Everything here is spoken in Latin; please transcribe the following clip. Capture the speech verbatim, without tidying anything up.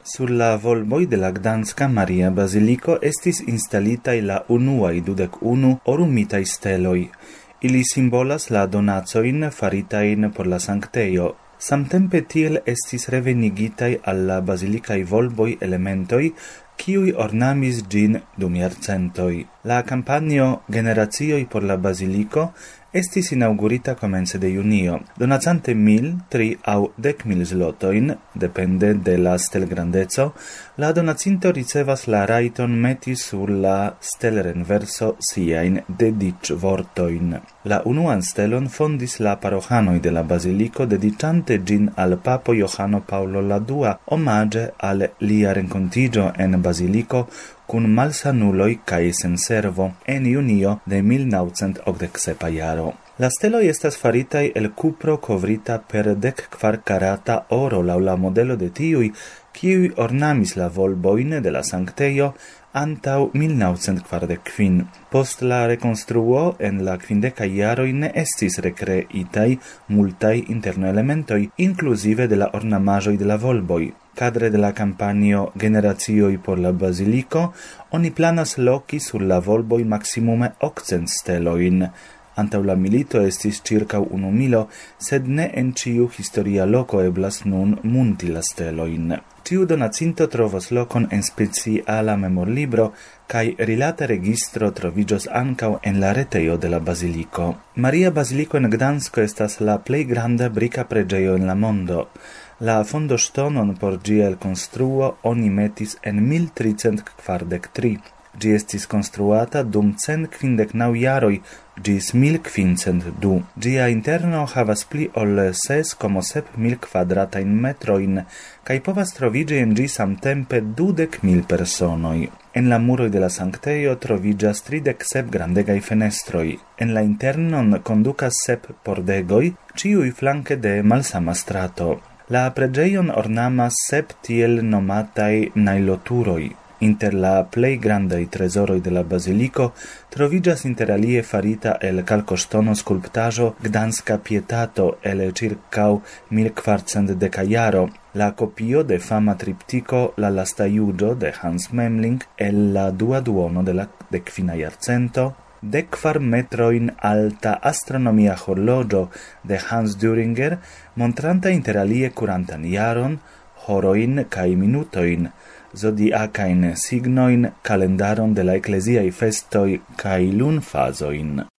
Sur la volboi de la Gdanska Maria Basilico estis instalitai la unuai dudec unu orumitai steloi. Ili simbolas la donacoin faritain por la sancteio. Samtempe tiel estis revenigitai alla basilicai volboi elementoi kiui ornamis gin dum jarcentoi. La campanio Generazioi por la Basilico estis inaugurita comence de junio, donacante mil, tri au dec mil zlotoin, depende de la stel grandezo, la donacinto ricevas la raiton meti sur la stel renverso siain dedic vortoin. La unuan stelon fondis la parohanoi de la Basilico dedicante gin al Papo Johano Paulo la Dua, omage al lia rencontigio en Basilico cun malsanuloi cae sen servo en junio de mil naucent ocdec sepa jaro. La steloi estas faritai el cupro covrita per dec quar carata oro lau la modelo de tiui, kiui ornamis la volboin de la sancteio antau mil naucent quardec quin. Post la reconstruo en la quindeca jaroi ne estis recreitai multai interno elementoi, inclusive de la ornamajoi de la volboi. Cadre de la campanio Generazioi por la Basilico, oni planas loci sur la volboi maximume octcent steloin. Antau la milito estis circa unu milo, sed ne en ciu historia loco eblas nun munti la steloin. Tiu donacinto trovos locon en speciala memorlibro, kai rilata registro trovigios ancau en la retejo de la Basilico. Maria Basilico en Gdansko estas la plei granda brica pregeio en la mondo. La fondostonon por gia el construo oni metis en mil tricent quardec tri. Gi estis construata dum cent quindec nau jaroi gis mil quincent du. Gia interno havas pli ol ses como sep mil quadratain metroin, kai povas trovigi en gi samtempe dudec mil personoi. En la muroi de la sancteio trovigas tridec sep grandegai fenestroi. En la internon conducas sep pordegoi, ciui flanque de malsama strato. La pregeion ornamas sep tiel nomatai nailoturoi. Inter la plei grandai tresoroi de la Basilico trovigas inter alie farita el calcostono sculptajo Gdanska Pietato el circau mil quarcent deca jaro, la copio de fama triptico La lasta judo de Hans Memling el la dua duono de la decquina jarcento, decquar metroin alta astronomia horlogio de Hans Düringer, montranta inter alie curantan jaron, horoin cae minutoin, zodiacain signoin, calendaron de la ecclesiae festoi cae lun fasoin.